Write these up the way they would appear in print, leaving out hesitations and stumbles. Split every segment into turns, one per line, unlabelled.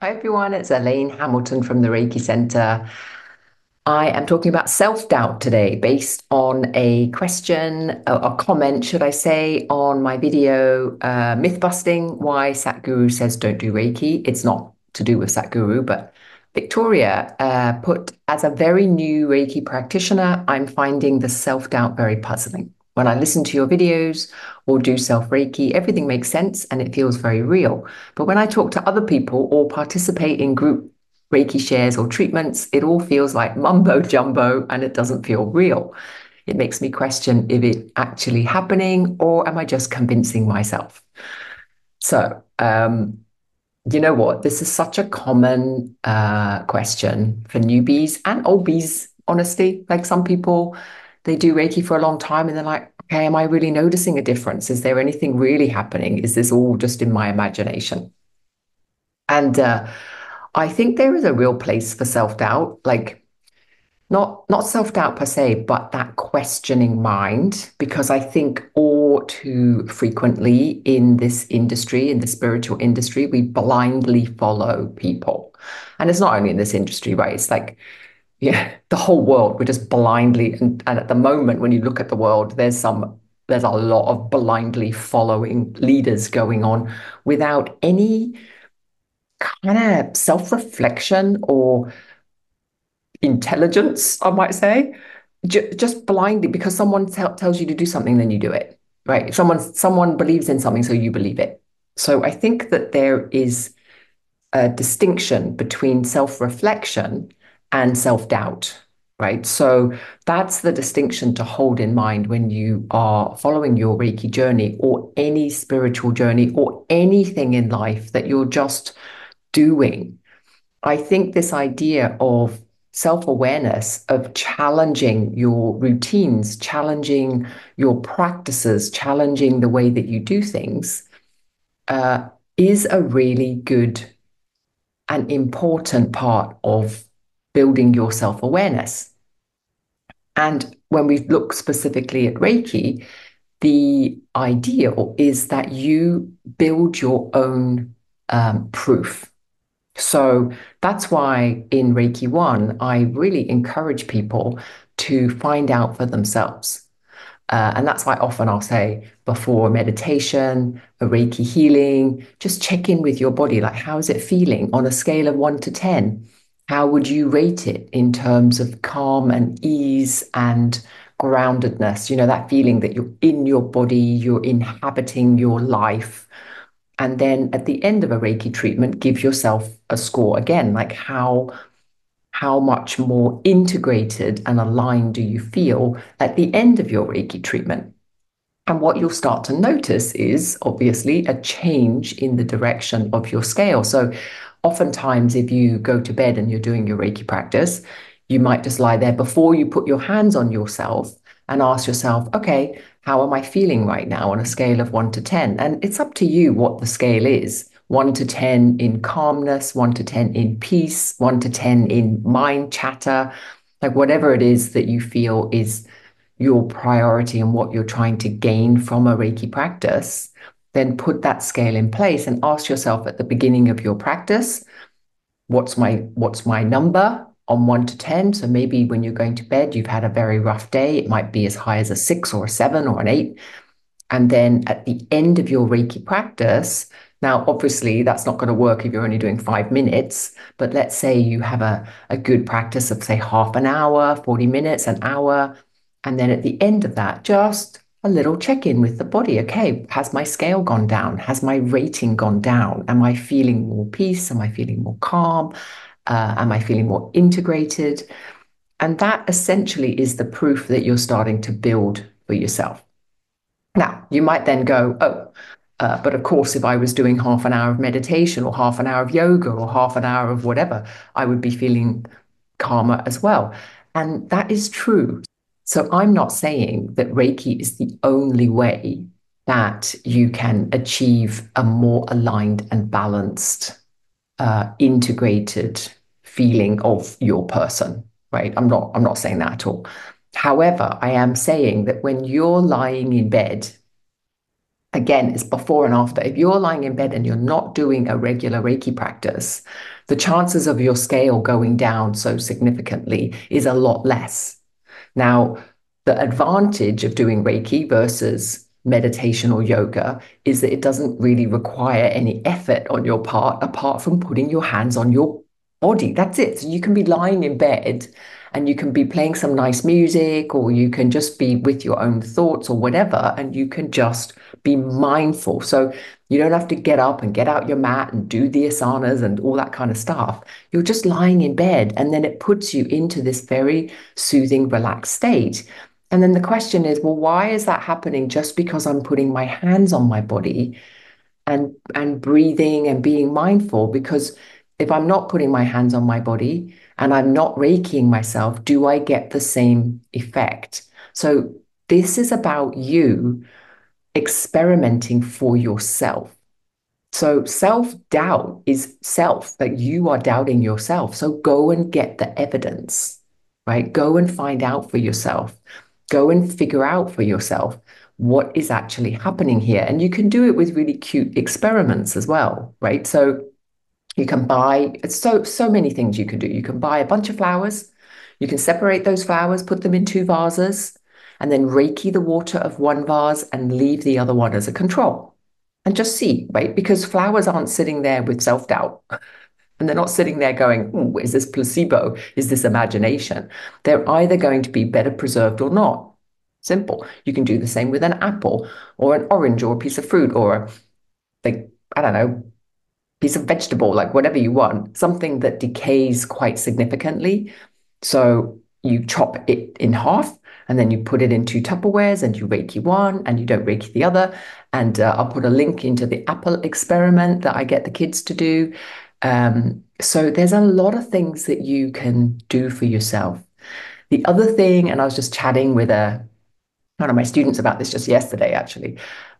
Hi everyone, it's Elaine Hamilton from the Reiki Center. I am talking about self-doubt today based on a question, a comment, should I say, on my video, Myth Busting, Why Satguru Says Don't Do Reiki. It's not to do with Satguru, but Victoria put, as a very new Reiki practitioner, I'm finding the self-doubt very puzzling. When I listen to your videos or do self-Reiki, everything makes sense and it feels very real. But when I talk to other people or participate in group Reiki shares or treatments, it all feels like mumbo jumbo and it doesn't feel real. It makes me question if it's actually happening or am I just convincing myself? So, you know what? This is such a common question for newbies and old bees, honestly. Like some people, they do Reiki for a long time and they're like, okay, am I really noticing a difference? Is there anything really happening? Is this all just in my imagination? And I think there is a real place for self-doubt, like not self-doubt per se, but that questioning mind, because I think all too frequently in this industry, in the spiritual industry, we blindly follow people. And it's not only in this industry, right? It's like, yeah, the whole world, we're just blindly, and at the moment, when you look at the world, there's a lot of blindly following leaders going on without any kind of self-reflection or intelligence, I might say, just blindly because someone tells you to do something, then you do it, right? If someone believes in something, so you believe it. So I think that there is a distinction between self-reflection and self-doubt, right? So that's the distinction to hold in mind when you are following your Reiki journey or any spiritual journey or anything in life that you're just doing. I think this idea of self-awareness, of challenging your routines, challenging your practices, challenging the way that you do things, uh, is a really good and important part of building your self-awareness. And when we look specifically at Reiki, the ideal is that you build your own proof. So that's why in Reiki 1, I really encourage people to find out for themselves. And that's why often I'll say before a meditation, a Reiki healing, just check in with your body. Like, how is it feeling on a scale of 1 to 10? How would you rate it in terms of calm and ease and groundedness? You know, that feeling that you're in your body, you're inhabiting your life. And then at the end of a Reiki treatment, give yourself a score again, like how much more integrated and aligned do you feel at the end of your Reiki treatment? And what you'll start to notice is obviously a change in the direction of your scale. So, oftentimes, if you go to bed and you're doing your Reiki practice, you might just lie there before you put your hands on yourself and ask yourself, okay, how am I feeling right now on a scale of 1 to 10? And it's up to you what the scale is. 1 to 10 in calmness, 1 to 10 in peace, 1 to 10 in mind chatter, like whatever it is that you feel is your priority and what you're trying to gain from a Reiki practice, then put that scale in place and ask yourself at the beginning of your practice, what's my number on 1 to 10? So maybe when you're going to bed, you've had a very rough day. It might be as high as a 6 or a 7 or an 8. And then at the end of your Reiki practice, now obviously that's not going to work if you're only doing 5 minutes, but let's say you have a good practice of say half an hour, 40 minutes, an hour. And then at the end of that, just a little check in with the body. Okay, has my scale gone down? Has my rating gone down? Am I feeling more peace? Am I feeling more calm? Am I feeling more integrated? And that essentially is the proof that you're starting to build for yourself. Now, you might then go, oh, but of course, if I was doing half an hour of meditation or half an hour of yoga or half an hour of whatever, I would be feeling calmer as well. And that is true. So I'm not saying that Reiki is the only way that you can achieve a more aligned and balanced, integrated feeling of your person, right? I'm not saying that at all. However, I am saying that when you're lying in bed Again, it's before and after. If you're lying in bed and you're not doing a regular Reiki practice, the chances of your scale going down so significantly is a lot less. Now, the advantage of doing Reiki versus meditation or yoga is that it doesn't really require any effort on your part apart from putting your hands on your body. That's it. So you can be lying in bed and you can be playing some nice music, or you can just be with your own thoughts or whatever, and you can just be mindful. So you don't have to get up and get out your mat and do the asanas and all that kind of stuff. You're just lying in bed, and then it puts you into this very soothing, relaxed state. And then the question is, well, why is that happening just because I'm putting my hands on my body and breathing and being mindful? Because if I'm not putting my hands on my body and I'm not reikiing myself, do I get the same effect? So this is about you experimenting for yourself. So self-doubt is self, that you are doubting yourself. So go and get the evidence, right? Go and find out for yourself. Go and figure out for yourself what is actually happening here. And you can do it with really cute experiments as well, right? So you can buy so many things you can do. You can buy a bunch of flowers. You can separate those flowers, put them in two vases, and then Reiki the water of one vase and leave the other one as a control. And just see, right? Because flowers aren't sitting there with self-doubt. And they're not sitting there going, "Ooh, is this placebo? Is this imagination?" They're either going to be better preserved or not. Simple. You can do the same with an apple or an orange or a piece of fruit or a, like, I don't know, piece of vegetable, like whatever you want, something that decays quite significantly. So you chop it in half and then you put it into Tupperwares and you Reiki one and you don't Reiki the other. And I'll put a link into the Apple experiment that I get the kids to do. So there's a lot of things that you can do for yourself. The other thing, and I was just chatting with one of my students about this just yesterday, actually.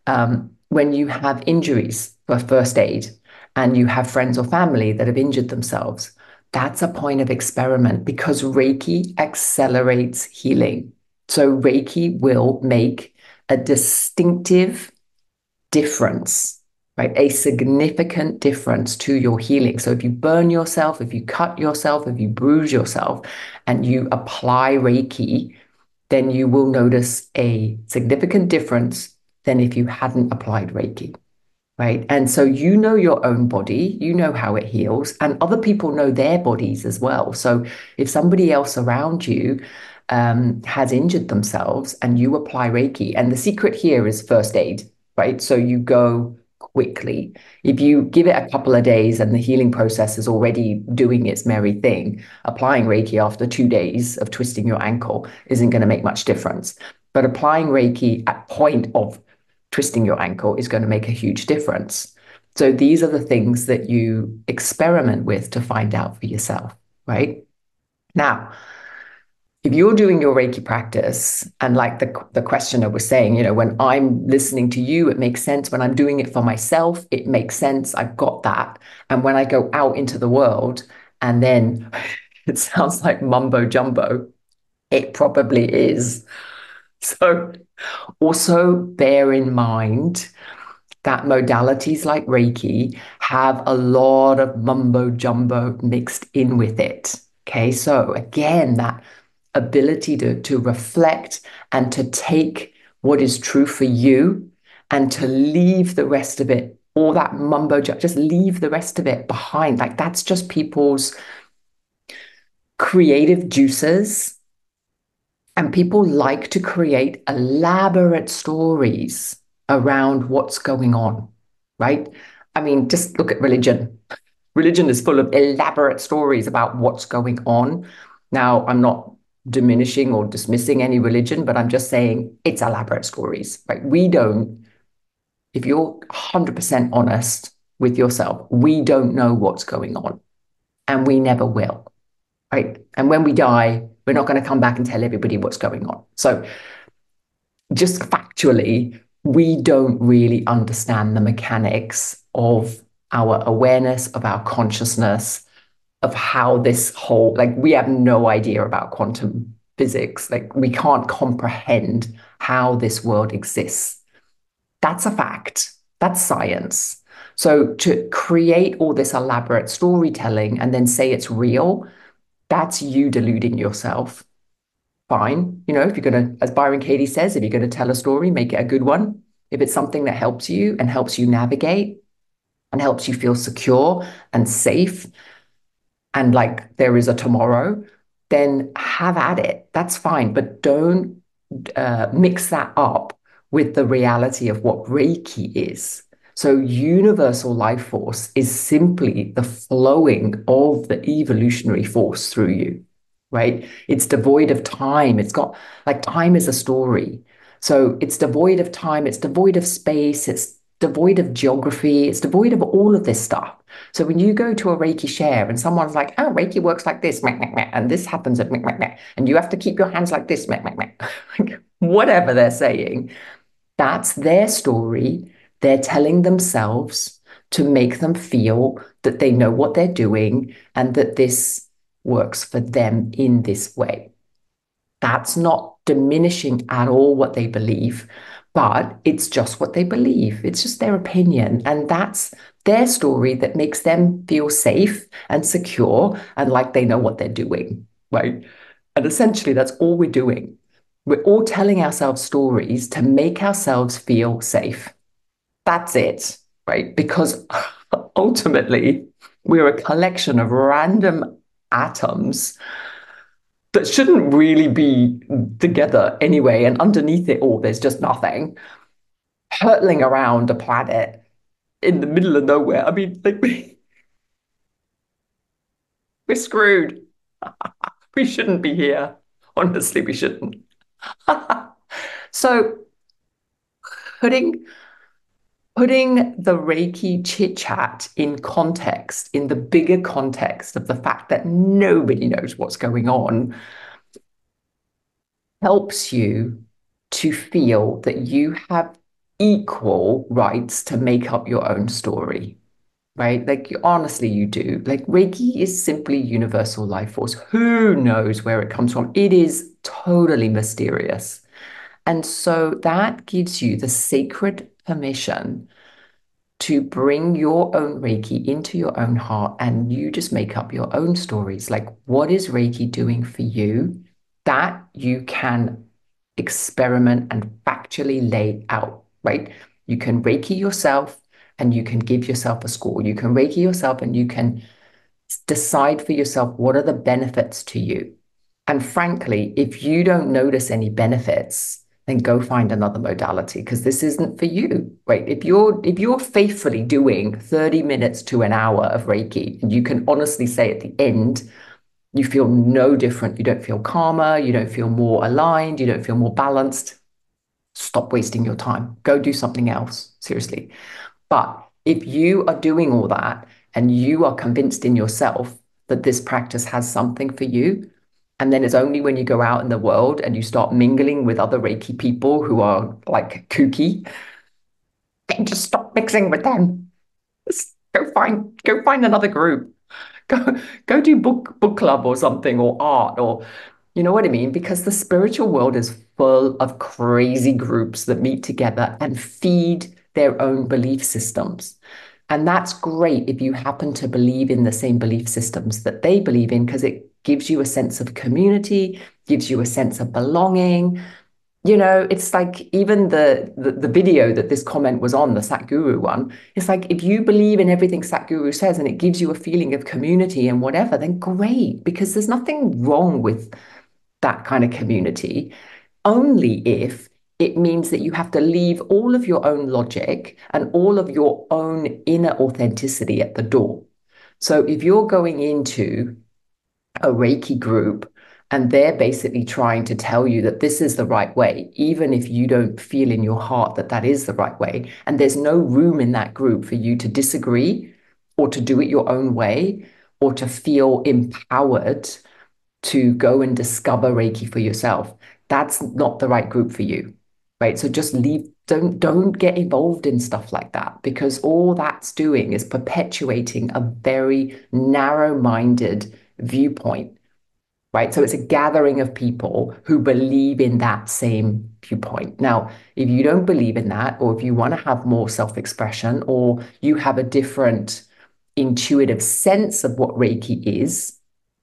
When you have injuries for first aid and you have friends or family that have injured themselves, that's a point of experiment because Reiki accelerates healing. So Reiki will make a distinctive difference, right? A significant difference to your healing. So if you burn yourself, if you cut yourself, if you bruise yourself, and you apply Reiki, then you will notice a significant difference than if you hadn't applied Reiki, right? And so you know your own body, you know how it heals, and other people know their bodies as well. So if somebody else around you has injured themselves and you apply Reiki, and the secret here is first aid, right? So you go quickly. If you give it a couple of days and the healing process is already doing its merry thing, applying Reiki after 2 days of twisting your ankle isn't going to make much difference. But applying Reiki at point of twisting your ankle is going to make a huge difference. So these are the things that you experiment with to find out for yourself, right? Now, if you're doing your Reiki practice, and like the questioner was saying, when I'm listening to you, it makes sense. When I'm doing it for myself, it makes sense. I've got that. And when I go out into the world, and then it sounds like mumbo jumbo, it probably is. So also bear in mind that modalities like Reiki have a lot of mumbo jumbo mixed in with it. Okay, so again, that ability to reflect and to take what is true for you and to leave the rest of it, all that mumbo jumbo, just leave the rest of it behind. Like that's just people's creative juices. And people like to create elaborate stories around what's going on, right? I mean, just look at religion. Religion is full of elaborate stories about what's going on. Now, I'm not diminishing or dismissing any religion, but I'm just saying it's elaborate stories, right? We don't, if you're 100% honest with yourself, we don't know what's going on and we never will, right? And when we die, we're not going to come back and tell everybody what's going on. So just factually, we don't really understand the mechanics of our awareness, of our consciousness, of how this whole, like, we have no idea about quantum physics. Like, we can't comprehend how this world exists. That's a fact. That's science. So to create all this elaborate storytelling and then say it's real, that's you deluding yourself. Fine. If you're going to, as Byron Katie says, if you're going to tell a story, make it a good one. If it's something that helps you and helps you navigate and helps you feel secure and safe and like there is a tomorrow, then have at it. That's fine. But don't mix that up with the reality of what Reiki is. So, universal life force is simply the flowing of the evolutionary force through you, right? It's devoid of time. It's got like time is a story. So, it's devoid of time, it's devoid of space, it's devoid of geography, it's devoid of all of this stuff. So, when you go to a Reiki share and someone's like, oh, Reiki works like this, meh, meh, meh, and this happens at meh, meh, meh, and you have to keep your hands like this, meh, meh, meh. Whatever they're saying, that's their story. They're telling themselves to make them feel that they know what they're doing and that this works for them in this way. That's not diminishing at all what they believe, but it's just what they believe. It's just their opinion. And that's their story that makes them feel safe and secure and like they know what they're doing, right? And essentially, that's all we're doing. We're all telling ourselves stories to make ourselves feel safe. That's it, right? Because ultimately, we're a collection of random atoms that shouldn't really be together anyway. And underneath it all, there's just nothing hurtling around a planet in the middle of nowhere. I mean, like, we're screwed. We shouldn't be here. Honestly, we shouldn't. So putting putting the Reiki chit chat in context, in the bigger context of the fact that nobody knows what's going on, helps you to feel that you have equal rights to make up your own story, right? Like, honestly, you do. Like, Reiki is simply universal life force. Who knows where it comes from? It is totally mysterious. And so that gives you the sacred permission to bring your own Reiki into your own heart and you just make up your own stories. Like, what is Reiki doing for you that you can experiment and factually lay out, right? You can Reiki yourself and you can give yourself a score. You can Reiki yourself and you can decide for yourself what are the benefits to you. And frankly, if you don't notice any benefits, then go find another modality because this isn't for you, right? If you're faithfully doing 30 minutes to an hour of Reiki, and you can honestly say at the end, you feel no different. You don't feel calmer, you don't feel more aligned, you don't feel more balanced. Stop wasting your time. Go do something else, seriously. But if you are doing all that and you are convinced in yourself that this practice has something for you, and then it's only when you go out in the world and you start mingling with other Reiki people who are like kooky, then just stop mixing with them. Just go find another group. Go do book club or something or art or you know what I mean? Because the spiritual world is full of crazy groups that meet together and feed their own belief systems. And that's great if you happen to believe in the same belief systems that they believe in, because it gives you a sense of community, gives you a sense of belonging. It's like even the video that this comment was on, the Satguru one, it's like if you believe in everything Satguru says and it gives you a feeling of community and whatever, then great, because there's nothing wrong with that kind of community, only if it means that you have to leave all of your own logic and all of your own inner authenticity at the door. So if you're going into a Reiki group and they're basically trying to tell you that this is the right way, even if you don't feel in your heart that that is the right way, and there's no room in that group for you to disagree or to do it your own way or to feel empowered to go and discover Reiki for yourself, that's not the right group for you, right? So just leave, don't get involved in stuff like that because all that's doing is perpetuating a very narrow-minded viewpoint. right? So it's a gathering of people who believe in that same viewpoint. Now, if you don't believe in that, or if you want to have more self-expression, or you have a different intuitive sense of what Reiki is,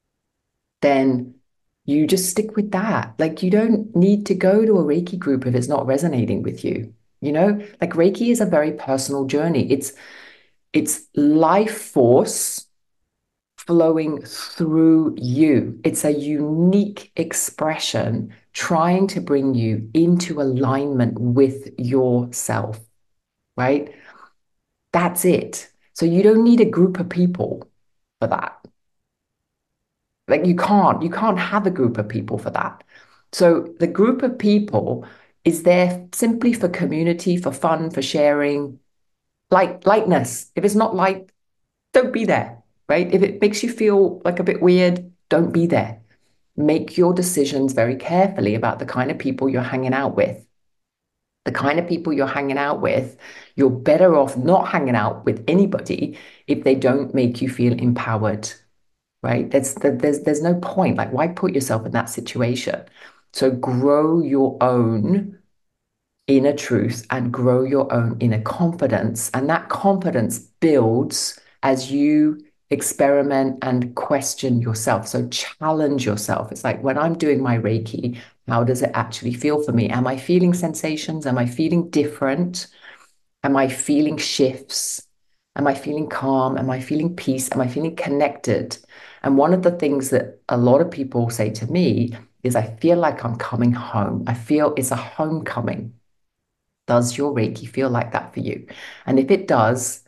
then you just stick with that. Like you don't need to go to a Reiki group if it's not resonating with you. You know, like Reiki is a very personal journey. It's life force flowing through you. It's a unique expression trying to bring you into alignment with yourself, right? That's it. So you don't need a group of people for that. Like you can't have a group of people for that. So the group of people is there simply for community, for fun, for sharing, lightness. If it's not light, don't be there, right? If it makes you feel like a bit weird, don't be there. Make your decisions very carefully about the kind of people you're hanging out with. The kind of people you're hanging out with, you're better off not hanging out with anybody if they don't make you feel empowered, right? There's no point. Like, why put yourself in that situation? So grow your own inner truth and grow your own inner confidence. And that confidence builds as you experiment and question yourself. So challenge yourself. It's like when I'm doing my Reiki, how does it actually feel for me? Am I feeling sensations? Am I feeling different? Am I feeling shifts? Am I feeling calm? Am I feeling peace? Am I feeling connected? And one of the things that a lot of people say to me is, I feel like I'm coming home. I feel it's a homecoming. Does your Reiki feel like that for you? And if it does,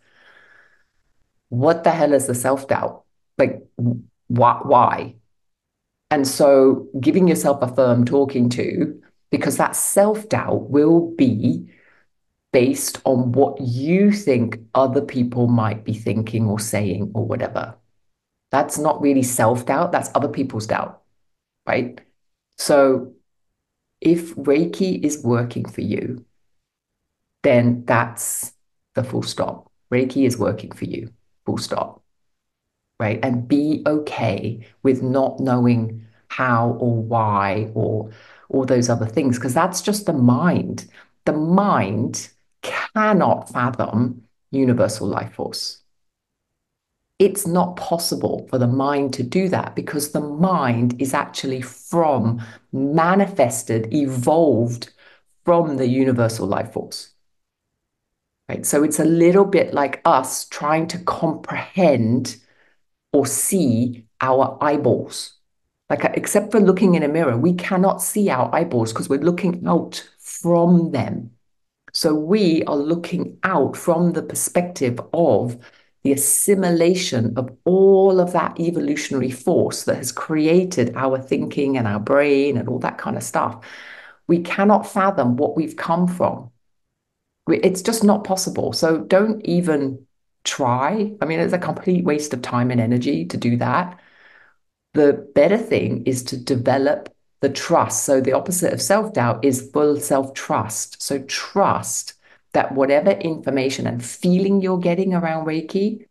what the hell is the self-doubt? Like, why? And so giving yourself a firm talking to, because that self-doubt will be based on what you think other people might be thinking or saying or whatever. That's not really self-doubt, that's other people's doubt, right? So if Reiki is working for you, then that's the full stop. Reiki is working for you, full stop, right? And be okay with not knowing how or why or all those other things, because that's just the mind. The mind cannot fathom universal life force. It's not possible for the mind to do that because the mind is actually from manifested, evolved from the universal life force. Right? So it's a little bit like us trying to comprehend or see our eyeballs. Like, except for looking in a mirror, we cannot see our eyeballs because we're looking out from them. So we are looking out from the perspective of the assimilation of all of that evolutionary force that has created our thinking and our brain and all that kind of stuff. We cannot fathom what we've come from. It's just not possible. So don't even try. I mean, it's a complete waste of time and energy to do that. The better thing is to develop the trust. So the opposite of self-doubt is full self-trust. So trust that whatever information and feeling you're getting around Reiki,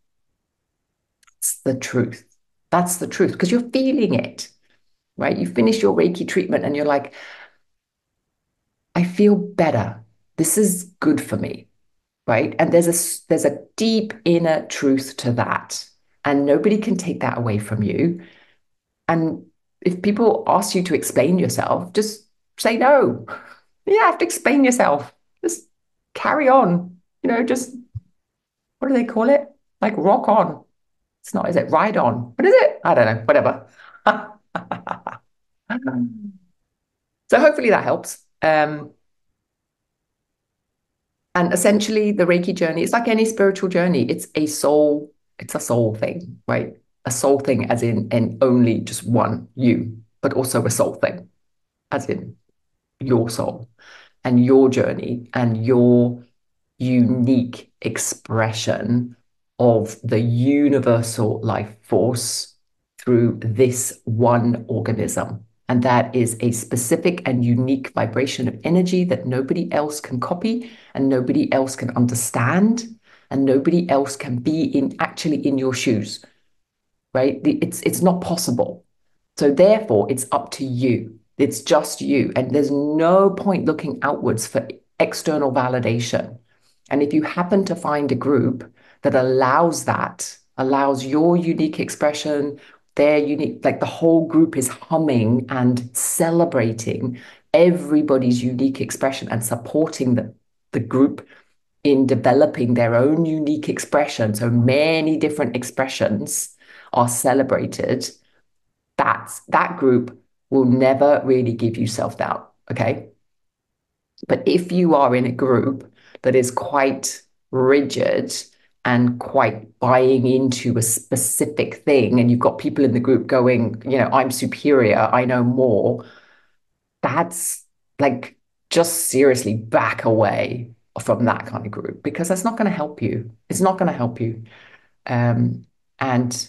it's the truth. That's the truth because you're feeling it, right? You finish your Reiki treatment and you're like, I feel better. This is good for me. Right? And there's a deep inner truth to that. And nobody can take that away from you. And if people ask you to explain yourself, just say no. You don't have to explain yourself. Just carry on. Just what do they call it? Like rock on. It's not, is it ride on? What is it? I don't know, whatever. So hopefully that helps. And essentially, the Reiki journey, it's like any spiritual journey. It's a soul thing, right? A soul thing as in only just one you, but also a soul thing, as in your soul and your journey and your unique expression of the universal life force through this one organism. And that is a specific and unique vibration of energy that nobody else can copy and nobody else can understand and nobody else can be actually in your shoes, right? It's not possible. So therefore, it's up to you. It's just you. And there's no point looking outwards for external validation. And if you happen to find a group that allows that, allows your unique expression, their unique, like the whole group is humming and celebrating everybody's unique expression and supporting the group in developing their own unique expression. So many different expressions are celebrated. That group will never really give you self-doubt. Okay. But if you are in a group that is quite rigid and quite buying into a specific thing, and you've got people in the group going, I'm superior, I know more, that's like just seriously back away from that kind of group because that's not going to help you. It's not going to help you. Um, and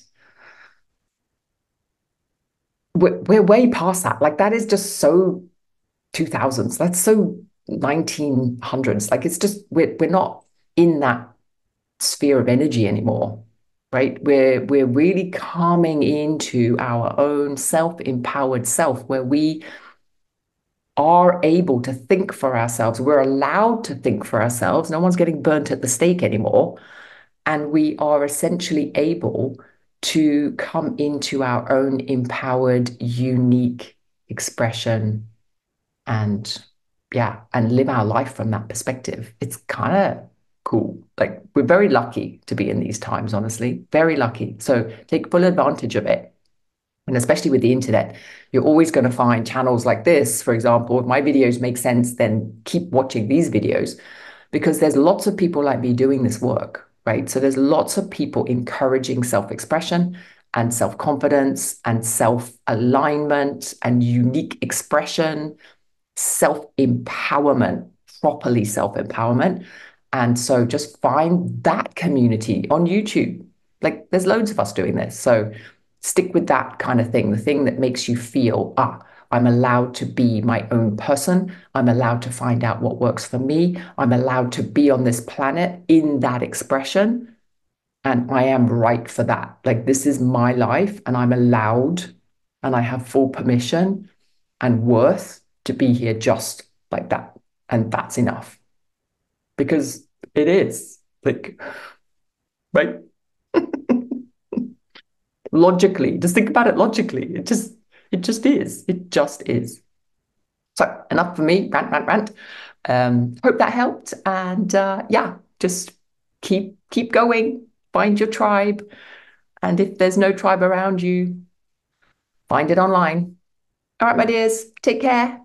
we're way past that. Like that is just so 2000s. That's so 1900s. Like it's just we're not in that sphere of energy anymore, right? We're really coming into our own self-empowered self where we are able to think for ourselves. We're allowed to think for ourselves. No one's getting burnt at the stake anymore. And we are essentially able to come into our own empowered, unique expression and and live our life from that perspective. It's kind of cool. Like we're very lucky to be in these times, honestly, very lucky. So take full advantage of it. And especially with the internet, you're always going to find channels like this. For example, if my videos make sense, then keep watching these videos because there's lots of people like me doing this work, right? So there's lots of people encouraging self-expression and self-confidence and self-alignment and unique expression, self-empowerment, properly self-empowerment. And so just find that community on YouTube. Like there's loads of us doing this. So stick with that kind of thing, the thing that makes you feel, I'm allowed to be my own person. I'm allowed to find out what works for me. I'm allowed to be on this planet in that expression. And I am right for that. Like, this is my life, and I'm allowed, and I have full permission and worth to be here just like that. And that's enough because it is like, right? Logically, just think about it logically. It just is. It just is. So enough for me, rant, rant, rant. Hope that helped. And just keep going, find your tribe. And if there's no tribe around you, find it online. All right, my dears, take care.